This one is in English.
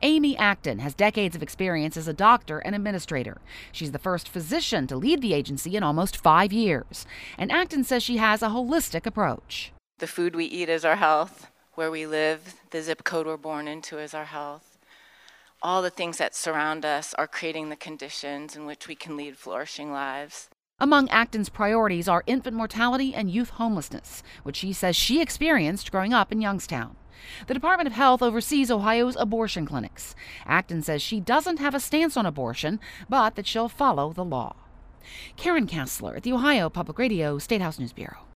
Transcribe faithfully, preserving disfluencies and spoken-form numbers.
Amy Acton has decades of experience as a doctor and administrator. She's the first physician to lead the agency in almost five years. And Acton says she has a holistic approach. The food we eat is our health. Where we live, the zip code we're born into is our health. All the things that surround us are creating the conditions in which we can lead flourishing lives. Among Acton's priorities are infant mortality and youth homelessness, which she says she experienced growing up in Youngstown. The Department of Health oversees Ohio's abortion clinics. Acton says she doesn't have a stance on abortion, but that she'll follow the law. Karen Kassler at the Ohio Public Radio State House News Bureau.